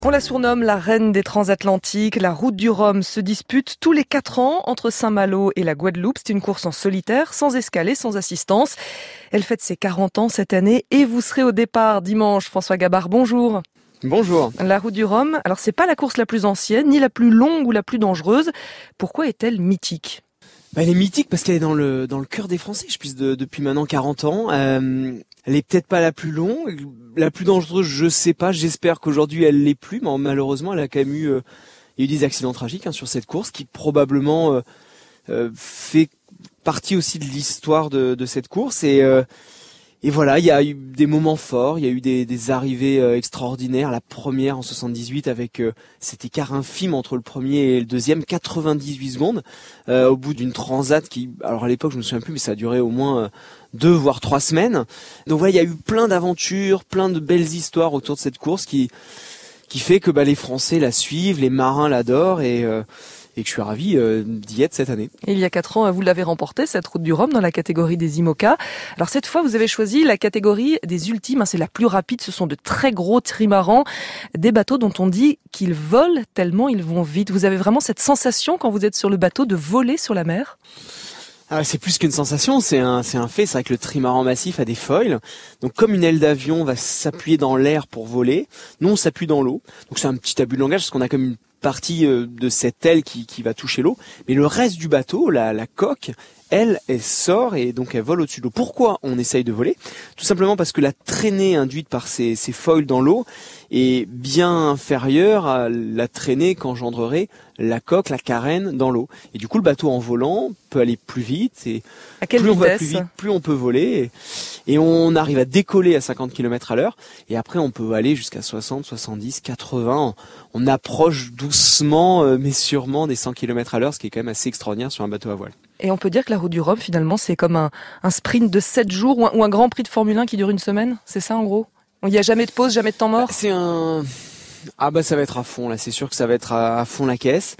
On la surnomme la reine des transatlantiques. La route du Rhum se dispute tous les 4 ans entre Saint-Malo et la Guadeloupe. C'est une course en solitaire, sans escalade, sans assistance. Elle fête ses 40 ans cette année et vous serez au départ dimanche. François Gabard, bonjour. Bonjour. La route du Rhum, alors c'est pas la course la plus ancienne, ni la plus longue ou la plus dangereuse. Pourquoi est-elle mythique ? Elle est mythique parce qu'elle est dans le cœur des Français, depuis maintenant 40 ans. Elle est peut-être pas la plus longue, la plus dangereuse, je sais pas. J'espère qu'aujourd'hui elle l'est plus, mais malheureusement elle a quand même eu, il y a eu des accidents tragiques sur cette course qui probablement fait partie aussi de l'histoire de cette course. Et voilà, il y a eu des moments forts, il y a eu des arrivées extraordinaires. La première en 78 avec cet écart infime entre le premier et le deuxième, 98 secondes au bout d'une transat qui, alors à l'époque je me souviens plus, mais ça a duré au moins 2 voire 3 semaines. Donc voilà, il y a eu plein d'aventures, plein de belles histoires autour de cette course qui fait que les Français la suivent, les marins l'adorent et que je suis ravi d'y être cette année. Il y a 4 ans, vous l'avez remporté, cette route du Rhum, dans la catégorie des IMOCA. Alors cette fois, vous avez choisi la catégorie des ultimes. C'est la plus rapide. Ce sont de très gros trimarans, des bateaux dont on dit qu'ils volent tellement ils vont vite. Vous avez vraiment cette sensation, quand vous êtes sur le bateau, de voler sur la mer ? C'est plus qu'une sensation, c'est un fait. C'est vrai que le trimaran massif a des foils. Donc comme une aile d'avion va s'appuyer dans l'air pour voler, nous on s'appuie dans l'eau. Donc c'est un petit abus de langage parce qu'on a comme une partie de cette aile qui va toucher l'eau, mais le reste du bateau, la coque, elle sort et donc elle vole au-dessus de l'eau. Pourquoi on essaye de voler ? Tout simplement parce que la traînée induite par ces foils dans l'eau est bien inférieure à la traînée qu'engendrerait la coque, la carène dans l'eau. Et du coup, le bateau en volant peut aller plus vite et à quelle plus vitesse ? on va plus vite, plus on peut voler et on arrive à décoller à 50 km à l'heure et après on peut aller jusqu'à 60, 70, 80. On approche doucement mais sûrement des 100 km à l'heure, ce qui est quand même assez extraordinaire sur un bateau à voile. Et on peut dire que la route du Rhum, finalement, c'est comme un sprint de 7 jours ou un grand prix de Formule 1 qui dure une semaine. C'est ça, en gros ? Il n'y a jamais de pause, jamais de temps mort ? Ça va être à fond, là. C'est sûr que ça va être à fond la caisse.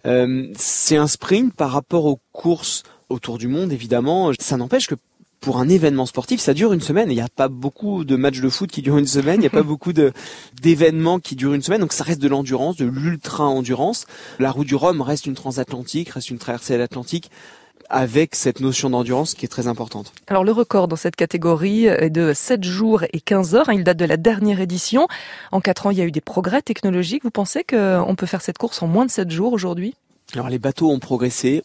C'est un sprint par rapport aux courses autour du monde, évidemment. Ça n'empêche que pour un événement sportif, ça dure une semaine. Il n'y a pas beaucoup de matchs de foot qui durent une semaine. Il n'y a pas beaucoup d'événements qui durent une semaine. Donc ça reste de l'endurance, de l'ultra-endurance. La route du Rhum reste une transatlantique, reste une traversée de l'Atlantique, avec cette notion d'endurance qui est très importante. Alors le record dans cette catégorie est de 7 jours et 15 heures. Il date de la dernière édition. En 4 ans, il y a eu des progrès technologiques. Vous pensez qu'on peut faire cette course en moins de 7 jours aujourd'hui ? Alors les bateaux ont progressé,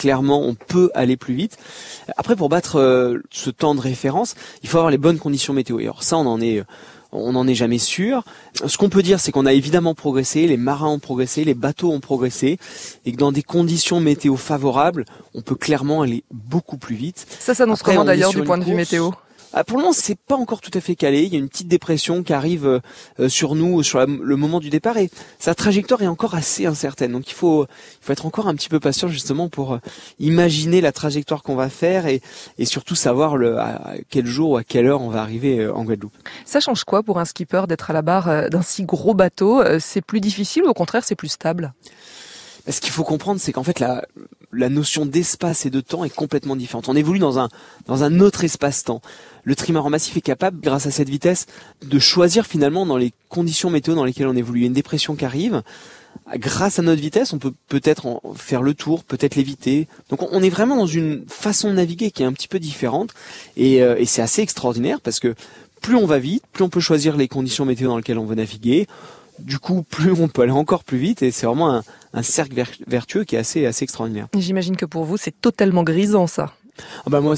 on peut aller plus vite. Après, pour battre ce temps de référence, il faut avoir les bonnes conditions météo. Et alors ça, on n'en est jamais sûr. Ce qu'on peut dire, c'est qu'on a évidemment progressé, les marins ont progressé, les bateaux ont progressé, et que dans des conditions météo favorables, on peut clairement aller beaucoup plus vite. Ça s'annonce comment d'ailleurs du point de vue météo ? Pour le moment, c'est pas encore tout à fait calé. Il y a une petite dépression qui arrive sur nous sur le moment du départ et sa trajectoire est encore assez incertaine. Donc il faut être encore un petit peu patient justement pour imaginer la trajectoire qu'on va faire et surtout savoir à quel jour ou à quelle heure on va arriver en Guadeloupe. Ça change quoi pour un skipper d'être à la barre d'un si gros bateau ? C'est plus difficile ou au contraire c'est plus stable ? Ce qu'il faut comprendre, c'est qu'en fait la notion d'espace et de temps est complètement différente. On évolue dans un autre espace-temps. Le trimaran massif est capable, grâce à cette vitesse, de choisir finalement dans les conditions météo dans lesquelles on évolue. Il y a une dépression qui arrive. Grâce à notre vitesse, on peut peut-être faire le tour, peut-être l'éviter. Donc on est vraiment dans une façon de naviguer qui est un petit peu différente. Et c'est assez extraordinaire parce que plus on va vite, plus on peut choisir les conditions météo dans lesquelles on veut naviguer. Du coup, plus on peut aller encore plus vite et c'est vraiment un cercle vertueux qui est assez extraordinaire. J'imagine que pour vous, c'est totalement grisant, ça. Moi,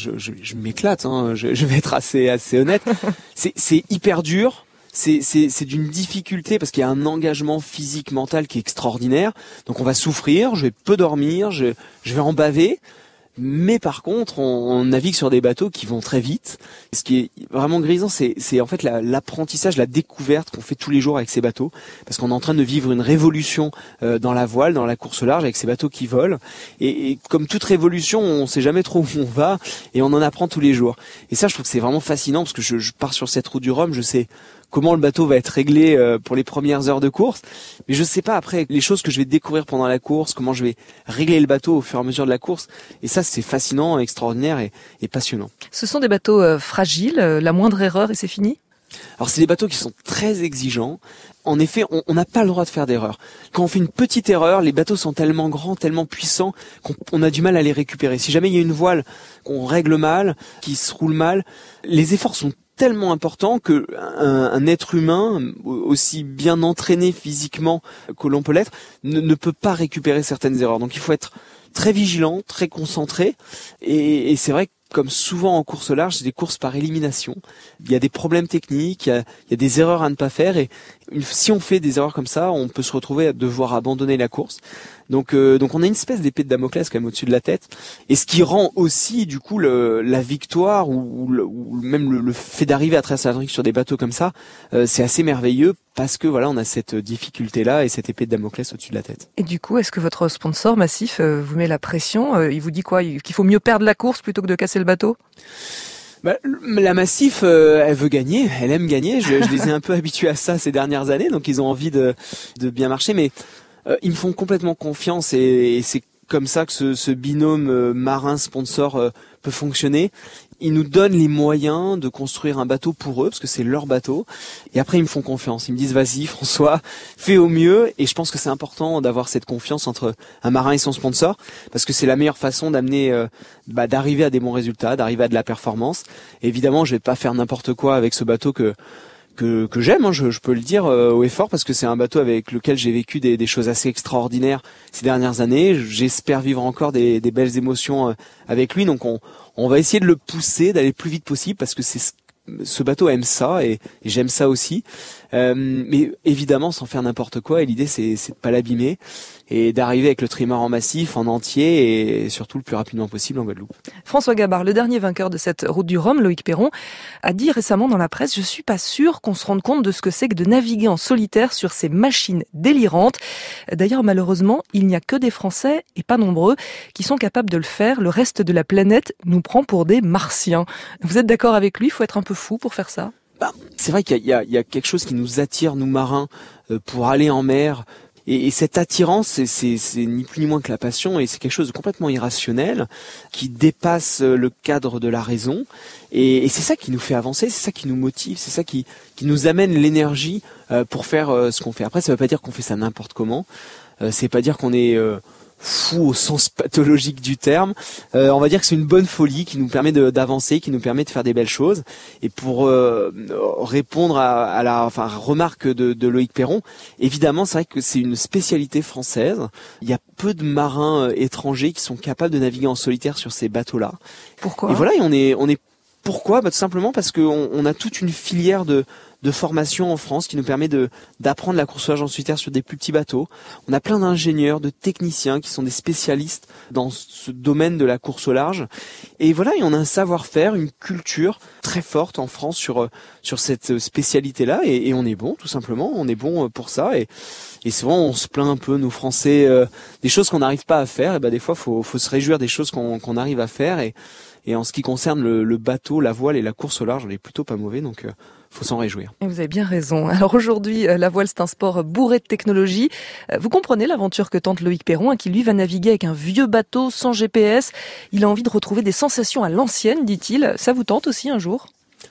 je m'éclate, je vais être assez honnête. C'est hyper dur. C'est d'une difficulté parce qu'il y a un engagement physique, mental qui est extraordinaire. Donc on va souffrir, je vais peu dormir, je vais en baver. Mais par contre, on navigue sur des bateaux qui vont très vite. Ce qui est vraiment grisant, c'est en fait l'apprentissage, la découverte qu'on fait tous les jours avec ces bateaux. Parce qu'on est en train de vivre une révolution dans la voile, dans la course large, avec ces bateaux qui volent. Et comme toute révolution, on sait jamais trop où on va et on en apprend tous les jours. Et ça, je trouve que c'est vraiment fascinant parce que je pars sur cette route du Rhum, je sais comment le bateau va être réglé pour les premières heures de course, mais je sais pas après les choses que je vais découvrir pendant la course, comment je vais régler le bateau au fur et à mesure de la course, et ça c'est fascinant, extraordinaire et passionnant. Ce sont des bateaux fragiles, la moindre erreur et c'est fini ? Alors c'est des bateaux qui sont très exigeants, en effet, on n'a pas le droit de faire d'erreur. Quand on fait une petite erreur, les bateaux sont tellement grands, tellement puissants qu'on a du mal à les récupérer. Si jamais il y a une voile qu'on règle mal, qui se roule mal, les efforts sont tellement important que un être humain, aussi bien entraîné physiquement que l'on peut l'être, ne peut pas récupérer certaines erreurs. Donc il faut être très vigilant, très concentré, et c'est vrai que comme souvent en course au large, c'est des courses par élimination. Il y a des problèmes techniques, il y a des erreurs à ne pas faire, et si on fait des erreurs comme ça, on peut se retrouver à devoir abandonner la course. Donc on a une espèce d'épée de Damoclès quand même au-dessus de la tête, et ce qui rend aussi du coup la victoire ou même le fait d'arriver à traverser l'Atlantique sur des bateaux comme ça, c'est assez merveilleux parce que voilà, on a cette difficulté là et cette épée de Damoclès au-dessus de la tête. Et du coup, est-ce que votre sponsor Massif vous met la pression? Il vous dit quoi? Qu'il faut mieux perdre la course plutôt que de casser le bateau? La Massif, elle veut gagner, elle aime gagner. Je les ai un peu habitués à ça ces dernières années, donc ils ont envie de bien marcher, mais ils me font complètement confiance et c'est comme ça que ce binôme marin-sponsor peut fonctionner. Ils nous donnent les moyens de construire un bateau pour eux, parce que c'est leur bateau. Et après, ils me font confiance. Ils me disent, vas-y, François, fais au mieux. Et je pense que c'est important d'avoir cette confiance entre un marin et son sponsor, parce que c'est la meilleure façon d'amener, d'arriver à des bons résultats, d'arriver à de la performance. Et évidemment, je vais pas faire n'importe quoi avec ce bateau que j'aime, hein, je peux le dire haut et fort, parce que c'est un bateau avec lequel j'ai vécu des choses assez extraordinaires ces dernières années. J'espère vivre encore des belles émotions avec lui, donc on va essayer de le pousser, d'aller le plus vite possible, parce que ce bateau aime ça et j'aime ça aussi. Mais évidemment sans faire n'importe quoi, et l'idée c'est de pas l'abîmer et d'arriver avec le trimaran Massif en entier et surtout le plus rapidement possible en Guadeloupe. François Gabard, le dernier vainqueur de cette route du Rhum, Loïc Perron, a dit récemment dans la presse: je suis pas sûr qu'on se rende compte de ce que c'est que de naviguer en solitaire sur ces machines délirantes. D'ailleurs, malheureusement, il n'y a que des Français, et pas nombreux, qui sont capables de le faire. Le reste de la planète nous prend pour des martiens. Vous êtes d'accord avec lui? Il faut être un peu fou pour faire ça? C'est vrai qu'il y a quelque chose qui nous attire, nous marins, pour aller en mer. Et cette attirance, c'est ni plus ni moins que la passion, et c'est quelque chose de complètement irrationnel, qui dépasse le cadre de la raison. Et c'est ça qui nous fait avancer, c'est ça qui nous motive, c'est ça qui nous amène l'énergie pour faire ce qu'on fait. Après, ça veut pas dire qu'on fait ça n'importe comment. C'est pas dire qu'on est fou au sens pathologique du terme. On va dire que c'est une bonne folie qui nous permet d'avancer, qui nous permet de faire des belles choses. Et pour répondre à la remarque de Loïc Perron, évidemment, c'est vrai que c'est une spécialité française. Il y a peu de marins étrangers qui sont capables de naviguer en solitaire sur ces bateaux-là. Pourquoi? Et voilà, et on est pourquoi? Tout simplement parce qu'on a toute une filière de formation en France qui nous permet d'apprendre la course au large en solitaire sur des plus petits bateaux. On a plein d'ingénieurs, de techniciens qui sont des spécialistes dans ce domaine de la course au large. Et voilà, et on a un savoir-faire, une culture très forte en France sur cette spécialité-là, et on est bon, tout simplement, on est bon pour ça. Et souvent on se plaint un peu, nous Français, des choses qu'on n'arrive pas à faire. Et des fois faut se réjouir des choses qu'on arrive à faire. Et en ce qui concerne le bateau, la voile et la course au large, on est plutôt pas mauvais, donc faut s'en réjouir. Et vous avez bien raison. Alors aujourd'hui, la voile, c'est un sport bourré de technologie. Vous comprenez l'aventure que tente Loïc Perron, qui lui va naviguer avec un vieux bateau sans GPS. Il a envie de retrouver des sensations à l'ancienne, dit-il. Ça vous tente aussi un jour ?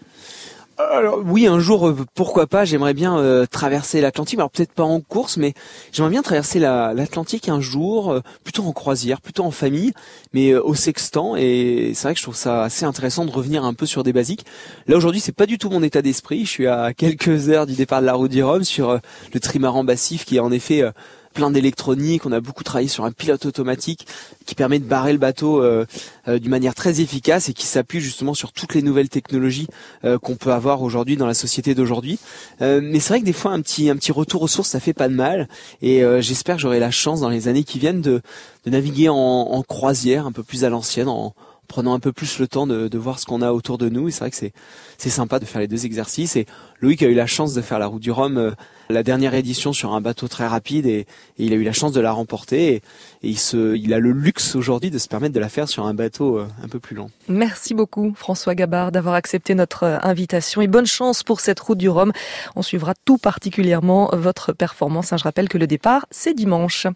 Alors oui, un jour, pourquoi pas, j'aimerais bien traverser l'Atlantique, alors peut-être pas en course, mais j'aimerais bien traverser l'Atlantique un jour, plutôt en croisière, plutôt en famille, mais au sextant, et c'est vrai que je trouve ça assez intéressant de revenir un peu sur des basiques. Là aujourd'hui, c'est pas du tout mon état d'esprit, je suis à quelques heures du départ de la route du Rhum sur le trimaran Massif qui est en effet plein d'électronique. On a beaucoup travaillé sur un pilote automatique qui permet de barrer le bateau d'une manière très efficace et qui s'appuie justement sur toutes les nouvelles technologies qu'on peut avoir aujourd'hui dans la société d'aujourd'hui. Mais c'est vrai que des fois un petit retour aux sources, ça fait pas de mal. Et j'espère que j'aurai la chance dans les années qui viennent de naviguer en croisière un peu plus à l'ancienne, en prenant un peu plus le temps de voir ce qu'on a autour de nous. Et c'est vrai que c'est sympa de faire les deux exercices. Et Loïc a eu la chance de faire la route du Rhum, la dernière édition, sur un bateau très rapide, et il a eu la chance de la remporter. Et il a le luxe aujourd'hui de se permettre de la faire sur un bateau un peu plus lent. Merci beaucoup François Gabard d'avoir accepté notre invitation, et bonne chance pour cette route du Rhum. On suivra tout particulièrement votre performance. Je rappelle que le départ, c'est dimanche.